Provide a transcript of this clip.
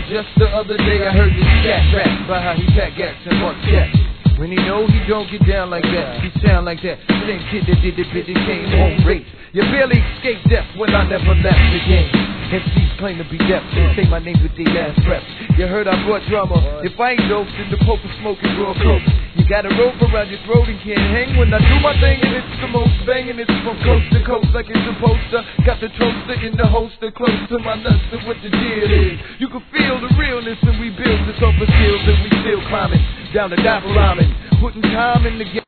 Just the other day I heard this cat rap about how he pack gats and work cats. When he know he don't get down like that, he sound like that same kid that did the bitch came home rape. You barely escaped death when I never left the game. MCs claim to be deaf, they say my name with their last breath. You heard I brought drama. If I ain't dope, then the Pope is smoking raw coke. You got a rope around your throat and can't hang when I do my thing, and it's the most banging. It's from coast to coast like it's supposed to. Got the toaster in the holster close to my nuts, and what the deal is. You can feel the realness, and we build this off of skills, and we still climbing down the diaphragm, putting time in the game.